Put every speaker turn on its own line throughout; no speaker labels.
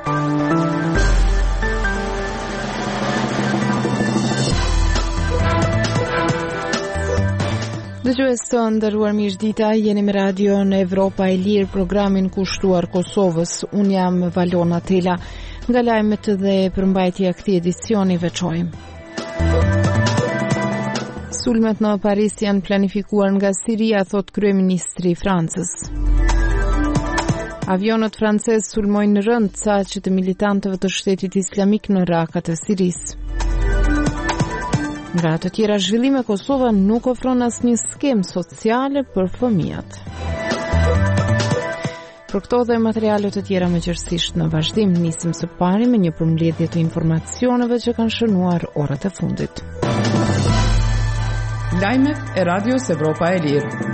Dëgjues të nderuar mirëdita, jeni me Radio në Evropa e Lirë, programin kushtuar Kosovës. Unë jam Valona Tela. Nga lajmet dhe përmbajtja e këtij edicioni veçojmë. Sulmet në Paris janë planifikuar nga Siria, thot kryeministri i Francës. Avionët francez sulmojnë rënd saqet të militantëve të Shtetit Islamik në Raqqa të Sirisë. Nga të tjera zhvillime, Kosova nuk ofron asnjë skemë sociale për fëmijët. Për këto dhe materiale të tjera mëngjesisht në vazhdim, nisim së pari me një përmbledhje të informacioneve që kanë shënuar orët e fundit.
Lajmet e Radios Evropa e Lirë.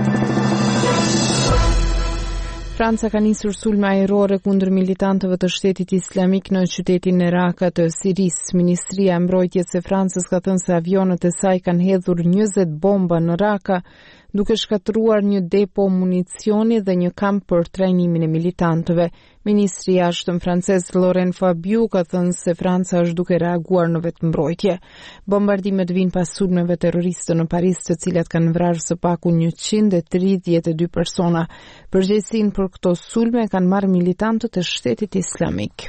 Franca ka nisur sulme ajrore kundër militantëve të Shtetit Islamik në qytetin e Raqqa të Sirisë. Ministria e Mbrojtjes së Francës ka thënë se avionët e saj kanë hedhur 20 bomba në Raqqa, duke shkatëruar një depo municioni dhe një kamp për trajnimin e militantëve. Ministri i Jashtëm francez Laurent Fabius ka thënë se Franca është duke reaguar në vetëmbrojtje. Bombardimet vijnë pas sulmeve terroriste në Paris, të cilat kanë vrarë së paku 132 persona. Përgjegjësinë për këto sulme kanë marrë militantët e Shtetit Islamik.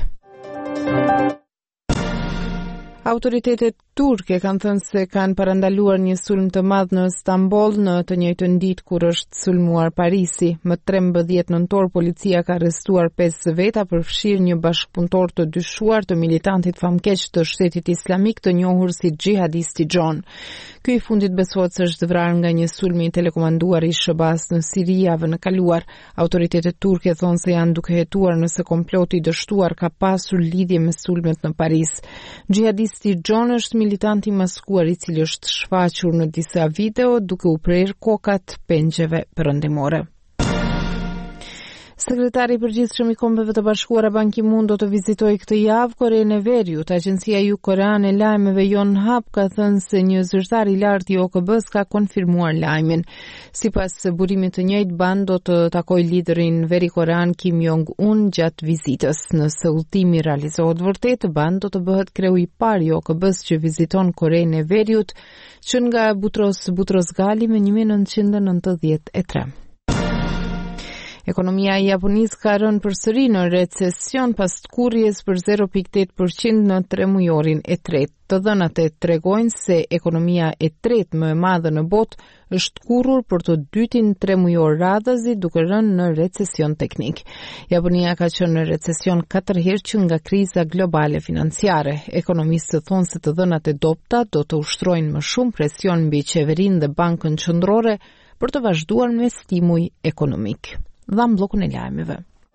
Autoritetet turke kanë thënë se kanë parandaluar një sulm të madh në Istanbul në të njëjtën ditë kur është sulmuar Parisi. Më 13 nëntor policia ka arrestuar 5 veta për fshirë një bashkëpunëtor të dyshuar të militantit famkeq të Shtetit Islamik të njohur si xhihadisti John. Ky i fundit besohet se është vrarë nga një sulm i telekomanduar i SBA-s në Siri javën e kaluar. Autoritetet turke thonë se janë duke hetuar nëse komploti i dështuar ka pasur lidhje me sulmet në Paris. Xhihadisti John është militant i maskuar i cili është shfaqur në disa video duke u prerë kokat pengjeve perëndimore. Sekretari i përgjithshëm i Kombeve të Bashkuara Ban Ki-moon do të vizitojë këtë javë Korenë e Veriut. Agjencia Jugkoreane e lajmeve Yonhap ka thënë se një zyrtar i lartë i OKB-s ka konfirmuar lajmin. Sipas burimit të njëjtë, Ban do të takojë liderin verikorean Kim Jong-un gjatë vizitës. Nëse udhëtimi realizohet vërtet, Ban do të bëhet kreu i parë i OKB-s që viziton Korenë e Veriut, që nga Butros Gali me 1993. Ekonomia e Japonisë ka rënë përsëri në recesion pas tkurrjes për 0.8% në tremujorin e tretë. Të dhënat e tregojnë se ekonomia e tretë më e madhe në botë është tkurrur për të dytin tremujor radhëzi, duke rënë në recesion teknik. Japonia ka qenë në recesion 4 herë që nga kriza globale financiare. Ekonomistët thonë se të dhënat e dobta do të ushtrojnë më shumë presion mbi qeverinë dhe bankën qendrore për të vazhduar me stimuj ekonomik. Dham bllokun e lajmeve.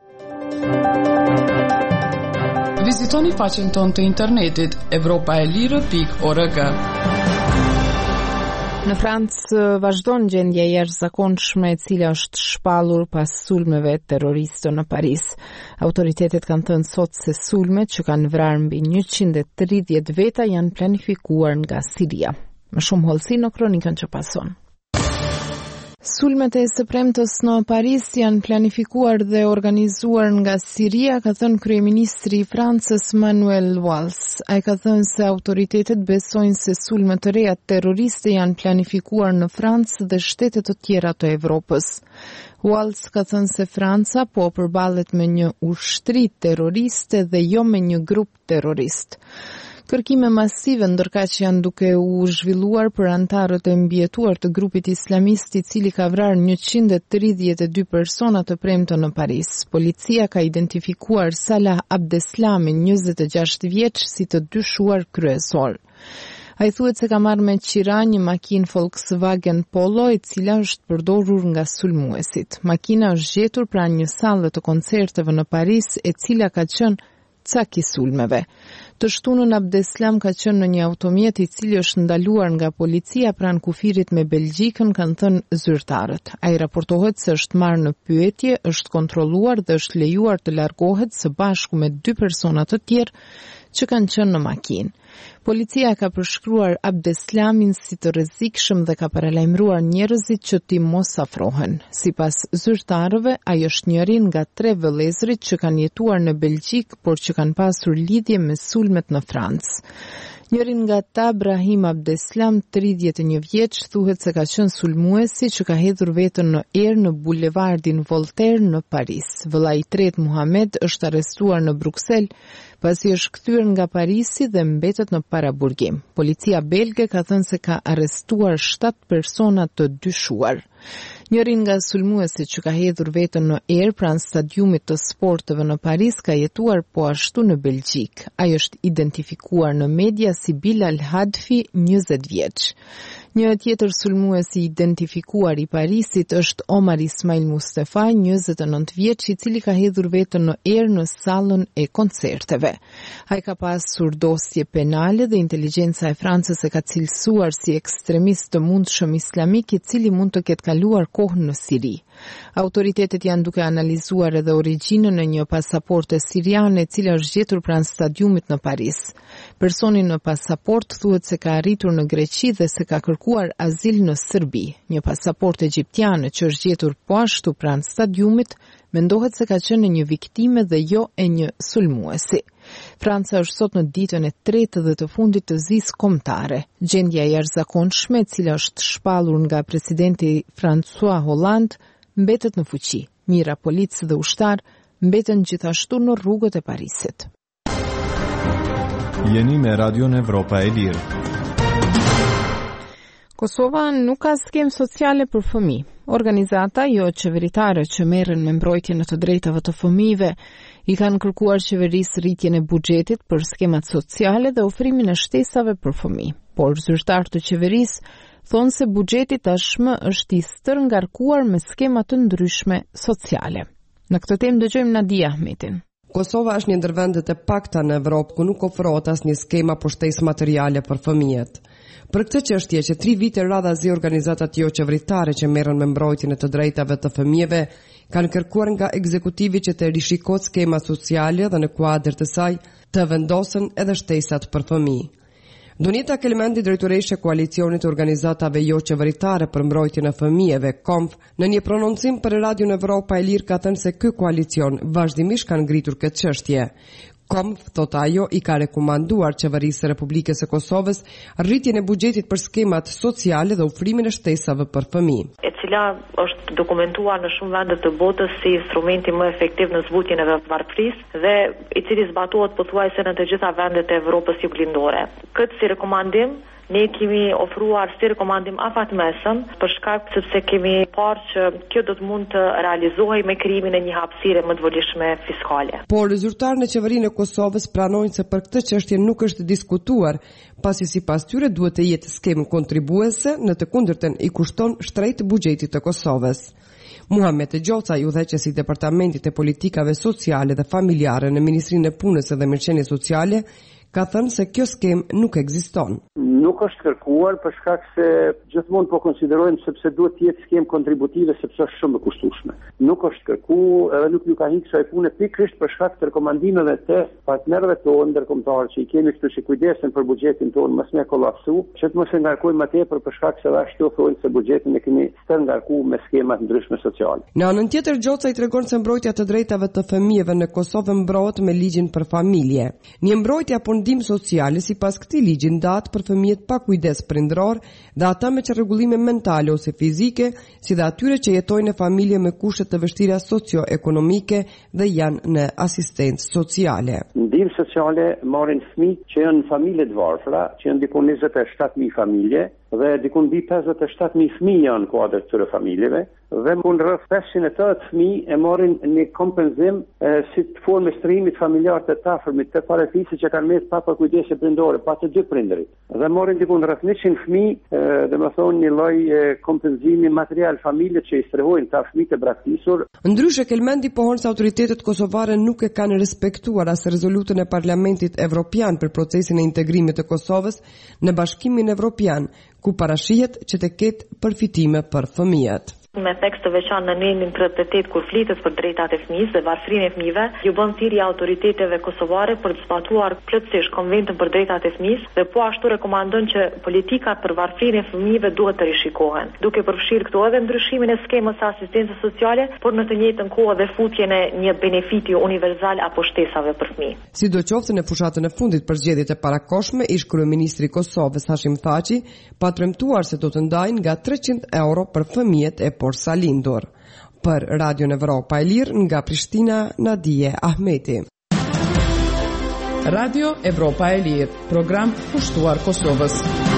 Vizitoni faqen tonë të internetit europaelire.org.
Në Francë vazhdon gjendja e jashtëzakonshme e cila është shpallur pas sulmeve terroriste në Paris. Autoritetet kanë thënë sot se sulmet që kanë vrarë mbi 130 veta janë planifikuar nga Siria. Më shumë hollësi në kronikën që pason. Sulmet e së premtës në Paris janë planifikuar dhe organizuar nga Siria, ka thënë kryeministri i Francës Manuel Valls. Ai ka thënë se autoritetet besojnë se sulmet të reja terroriste janë planifikuar në Francë dhe shtete të tjera të Evropës. Valls ka thënë se Franca po përballet me një ushtri terroriste dhe jo me një grup terrorist. Kërkime masive ndërkaq janë duke u zhvilluar për antarët e mbijetuar të grupit islamist i cili ka vrarë 132 persona të premten në Paris. Policia ka identifikuar Salah Abdeslamin, 26 vjeç, si të dyshuar kryesor. Ai thuhet se ka marrë me qira një makinë Volkswagen Polo e cila është përdorur nga sulmuesit. Makina është gjetur pranë një salle të koncerteve në Paris e cila ka qenë cak i sulmeve. Të shtunën Abdeslam ka qenë në një automjet i cili është ndaluar nga policia pranë kufirit me Belgjikën, kanë thënë zyrtarët. Ai raportohet se është marrë në pyetje, është kontrolluar dhe është lejuar të largohet së bashku me 2 persona të tjerë që kanë qenë në makinë. Policia ka përshkruar Abdeslamin si të rrezikshëm dhe ka paralajmëruar njerëzit që t'i mos afrohen. Sipas zyrtarëve, ai është njëri nga 3 vëllezërit që kanë jetuar në Belgjik, por që kanë pasur lidhje me sulmet në Francë. Njërin nga ta, Brahim Abdeslam, 31 vjeç, thuhet se ka qenë sulmuesi që ka hedhur veten në erë në bulevardin Voltaire në Paris. Vëllai i tretë, Muhamet, është arrestuar në Bruksel pasi është kthyer nga Parisi dhe mbetet në paraburgim. Policia belge ka thënë se ka arrestuar 7 persona të dyshuar. Njërin nga sulmuesit që ka hedhur veten në erë pranë stadiumit të sporteve në Paris ka jetuar po ashtu në Belgjik. Ai është identifikuar në media si Bilal Hadfi, 20 vjeç. Një tjetër sulmues i identifikuar i Parisit është Omar Ismail Mustafa, 29 vjeç, i cili ka hedhur veten në erë në sallën e koncerteve. Ai ka pasur dosje penale dhe inteligjenca e Francës e ka cilësuar si ekstremist të mundshëm islamik i cili mund të ketë kaluar kohën në Siri. Autoritetet janë duke analizuar edhe origjinën e një pasaporte siriane e cila është gjetur pranë stadiumit në Paris. Personi në pasaport thuhet se ka arritur në Greqi dhe se ka kërkuar azil në Serbi. Një pasaportë egjiptiane që është gjetur po ashtu pranë stadiumit mendohet se ka qenë një viktime dhe jo e një sulmuesi. Franca është sot në ditën e 3 dhe të fundit të zisë kombëtare. Gjendja e jashtëzakonshme, e cila është shpallur nga presidenti François Hollande, mbetet në fuqi. Mira policë dhe ushtar mbeten gjithashtu në rrugët e Parisit.
Jeni me Radion Evropa e Lirë.
Kosova nuk ka skemë sociale për fëmijë. Organizata jo qeveritare që merren me mbrojtjen e të drejtave të fëmijëve i kanë kërkuar qeverisë rritjen e buxhetit për skemat sociale dhe ofrimin e shtesave për fëmijë. Por zyrtarët e qeverisë thonë se buxheti tashmë është i stërngarkuar me skema të ndryshme sociale. Në këtë temë dëgjojmë Nadia Ahmetin.
Kosova është një ndër vendet e pakta në Evropë ku nuk ofrohet asnjë skema pushtesë materiale për fëmijët. Për këtë çështje që 3 vite radhazi organizatat jo qeveritare që merren me mbrojtjen e të drejtave të fëmijëve kanë kërkuar nga ekzekutivi që të rishikohet skema sociale dhe në kuadër të saj të vendosen edhe shtesat për fëmijë. Donita Kelmendi, drejtoreshe e koalicionit të organizatave jo qeveritare për mbrojtjen e fëmijëve, KOMF, në një prononcim për Radion Evropa e Lirë ka thënë se ky koalicion vazhdimisht ka ngritur këtë çështje. KOMF, thot ajo, i ka rekomanduar qeverisë së Republikës së Kosovës rritjen e buxhetit për skemat sociale dhe ofrimin e shtesave për fëmijë.
E cila është dokumentuar në shumë vende të botës si instrumenti më efektiv në zbutjen e varfërisë dhe i cili zbatohet pothuajse në të gjitha vendet e Evropës juglindore. Këtë si rekomandim ne kemi ofruar si rekomandim afatmesëm për shkak sepse kemi parë që kjo do të mund të realizohej me krijimin e një hapësire më të volishme fiskale.
Por zyrtarët në qeverinë e Kosovës pranojnë se për këtë çështje nuk është diskutuar, pasi sipas tyre duhet të jetë skemë kontribuese, në të kundërtën i kushton shtrejt buxhetit të Kosovës. Muhamet Gjoca, udhëheqësi i Departamentit e Politikave Sociale dhe Familjare në Ministrinë e Punës dhe Mirëqenies Sociale, ka thënë se kjo skemë nuk ekziston.
Nuk është kërkuar për shkak se gjithmonë po konsiderojmë sepse duhet të jetë skemë kontributive sepse është shumë e kushtueshme. Nuk është kërkuar edhe nuk ka hiq kësaj pune pikërisht për shkak të rekomandimeve të partnerëve tonë ndërkombëtar që i kemi këtu që kujdesen për buxhetin tonë mos me kollapsu, që të mos e ngarkojmë më tepër për shkak se ashtu thonë se buxhetin e kemi stërngarkuar me skema të ndryshme sociale.
Në anën tjetër, Gjoca i tregon se mbrojtja të drejtave të fëmijëve në Kosovë mbrohet me ligjin për familje. Një mbrojtje apo ndim sociale sipas këtij ligji ndahet për fëmijët pa kujdes prindëror dhe ata me çrregullime mentale ose fizike, si dhe atyre që jetojnë në familje me kushte të vështira socio-ekonomike dhe janë në asistencë sociale.
Ndihmë sociale marrin fëmijë që janë në familje të varfëra, që janë diku 27.000 familje dhe diku mbi 57.000 fëmijë janë kuadër të familjeve dhe mund rreth 580 fëmijë e marrin një kompenzim si të formë strehimit familjar të afërmit të parafisë që kanë mes pa kujdese prindore, pa të dy prindërit. Dhe marrin diku rreth 100 fëmijë, domethënë një lloj kompenzimi material familje që i strehojnë ta fëmijët e braktisur.
Ndryshe Kelmendi pohon se autoritetet kosovare nuk e kanë respektuar as rezolutën e Parlamentit Evropian për procesin e integrimit të Kosovës në Bashkimin Evropian, ku parashihet që të ketë përfitime për fëmijët.
me tekst të veçantë në nenin 38 kur flitet për drejtat e fëmijës dhe varfërinë e fëmijëve, ju bën thirrje autoriteteve kosovare për të zbatuar plotësisht Konventin për drejtat e fëmijës dhe po ashtu rekomandon që politika për varfërinë e fëmijëve duhet të rishikohen, duke përfshirë këtu edhe ndryshimin e skemës së asistencës sociale, por në të njëjtën kohë dhe futjen e një benefiti universal apo shtesave për fëmijë.
Sidoqoftë në fushatën e fundit për zgjedhjet e parakohshme, ish kryeministri i Kosovës Hashim Thaçi pa tremtuar se do të ndajnë nga 300 euro për fëmijët e porsalindur. Për Radion Evropa e Lirë nga Prishtina, Nadije Ahmeti.
Radio Evropa e Lirë, program pushtuar Kosovës.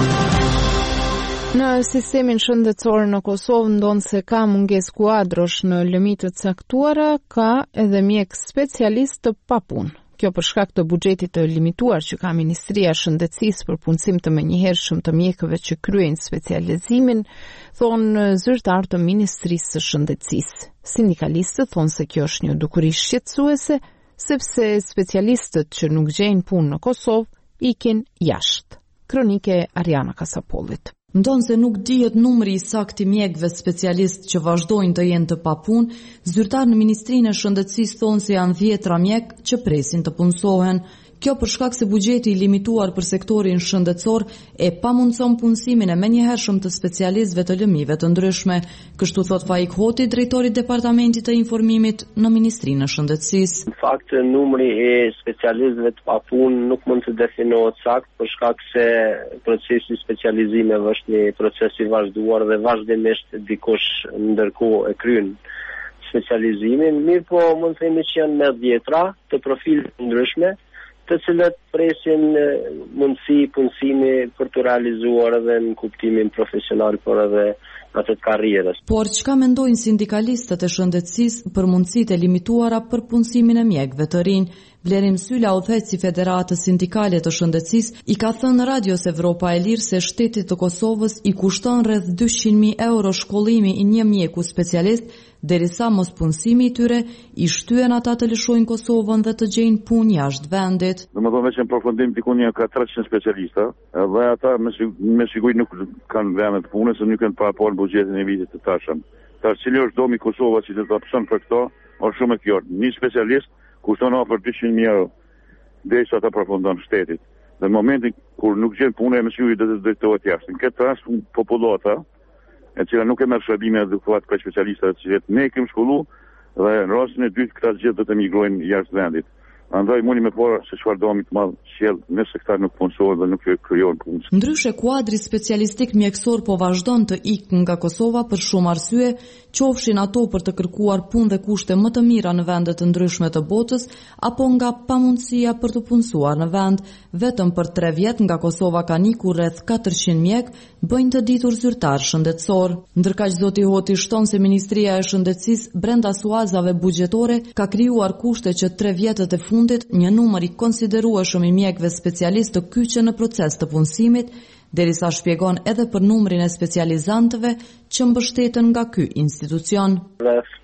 Në sistemin shëndetësor në Kosovë ndonë se ka mungesë kuadrosh në lëmi të caktuara, ka edhe mjek specialist të papunë. Kjo për shkak të buxhetit të limituar që ka Ministria e Shëndetësisë për punësim të menjëhershëm të mjekëve që kryejnë specializimin, thonë zyrtar të Ministrisë së Shëndetësisë. Sindikalistët thonë se kjo është një dukuri shqetësuese, sepse specialistët që nuk gjejnë punë në Kosovë ikin jashtë. Kronike Ariana Kasapollit.
Ndonë se nuk dihet numri i saktë i mjekëve specialist që vazhdojnë të jenë të papunë, zyrtar në Ministrinë e Shëndetësisë thonë se janë 10 mjekë që presin të punësohen. Kjo për shkak se buxheti i limituar për sektorin shëndetësor e pamundson punësimin e menjëhershëm të specialistëve të lëmive të ndryshme, kështu thot Faik Hoti, drejtori i Departamentit të Informimit në Ministrinë e Shëndetësisë.
Në fakt, numri i specialistëve të papunë nuk mund të definohet saktë për shkak se procesi i specializimeve është një proces i vazhduar dhe vazhdimisht dikush ndërkohë e kryen specializimin, mirë po mund të themi që janë me 10 të profileve të ndryshme, të cilët presin mundësi punësimi për të realizuar edhe në kuptimin profesional, por edhe atë të karrierës.
Por çka mendojnë sindikalistët e shëndetësisë për mundësitë e limituara për punësimin e mjekëve të rinj? Vlerim Sylla, udhëheqësi i Federatës Sindikale të Shëndetësisë, i ka thënë Radios Evropa e Lirë se shtetit të Kosovës i kushton rreth 200.000 euro shkollimi i një mjeku specialist, derisa mos punësimi i tyre i shtyen ata të lëshojnë Kosovën dhe të gjejnë punë jashtë vendit.
Domethënë veç në përfundim diku një ka 300 specialista, dhe ata me siguri nuk kanë vende të punës, se nuk kanë parë buxhetin e vitit të tashëm. Tash cili është domi Kosova që të opsion për këto, është shumë e kjo. Një specialist kushton për 200.000 euro derisa ata përfundon shtetit. Dhe në momentin kur nuk gjen punë, më siguri do të drejtohet jashtë. Në këtë rast popullata e cila nuk e merr shërbime adekuate për specialistët që ne kemi shkollu dhe në rastin e dytë këta gjithë do të migrojnë jashtë vendit. Andaj mundi me parë se çfarë domi të madh sjell nëse këta nuk punësohen dhe nuk krijojnë punë.
Ndryshe kuadri specialistik mjekësor po vazhdon të ikë nga Kosova për shumë arsye, qofshin ato për të kërkuar punë dhe kushte më të mira në vende të ndryshme të botës, apo nga pamundësia për të punësuar në vend. Vetëm për 3 vjet nga Kosova kanë ikur rreth 400 mjek, bëjnë të ditur zyrtar shëndetësor. Ndërkaq zoti Hoti shton se Ministria e Shëndetësisë brenda suazave buxhetore ka krijuar kushte që 3 vjetët e fundit një numër i konsiderueshëm i mjekëve specialistë të kyçen në proces të punësimit, derisa shpjegon edhe për numrin e specializantëve që mbështeten nga ky institucion.
Rreth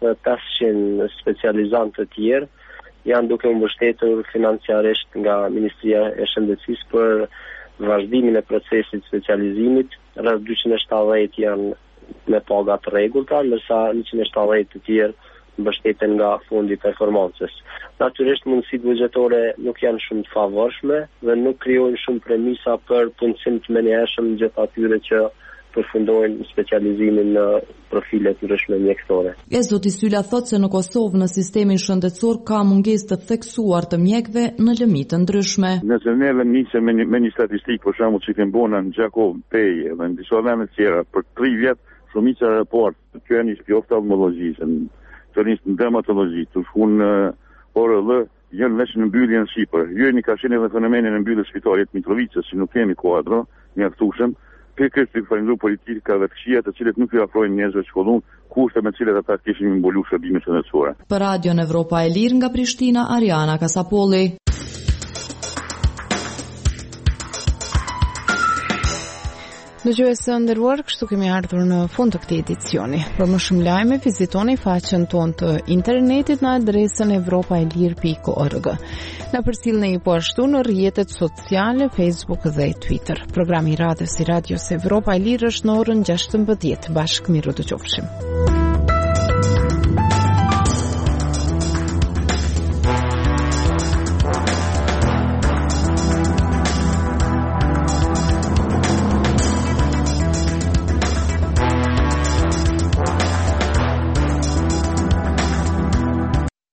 500 specializantë të tjerë janë duke mbështetur financiarisht nga Ministria e Shëndetësisë për vazhdimin e procesit specializimit. Rreth 270 janë me paga të rregullta, ndërsa 170 të tjerë mbështeten nga fondi i performancës. Natyrisht mundësitë buxhetore nuk janë shumë të favorshme dhe nuk krijojnë shumë premisa për punësim të menjëhershëm gjithë atyre që përfundojnë specializimin në profile të ndryshme mjekësore.
Zoti Sylla thotë se në Kosovë në sistemin shëndetësor ka mungesë të theksuar të mjekëve në lëmi të ndryshme.
Nëse ne nisem me një statistikë, për shembull, që kemi bënë në Gjakov, Peje dhe në disa vende të tjera, për 3 vjet shumica e raport të qenë në oftalmologjisë, të nisë në dermatologji, të shkuën në ORL, janë veç në mbyllje në Shqipër. Jeni ka qenë edhe fenomenin e mbylljes spitalit Mitrovicës, që nuk kemi kuadro mjaftueshëm. Kërkes të falenderoj politikave të këqija të cilët nuk i afrojnë njerëzve të shkolluar kushte me të cilat ata kishin mbuluar shërbime shëndetësore.
Për Radion Evropa e Lirë nga Prishtina, Ariana Kasapolli.
Dëgjues të nderuar, kështu kemi ardhur në fund të këtij edicioni. Për më shumë lajme, vizitoni faqen tonë të internetit në adresën evropaelir.org. Na përcjellni po ashtu në rrjetet sociale, Facebook dhe Twitter. Programi i radios Evropa e Lirë është në orën 16:00. Bashkë miru të qofshim.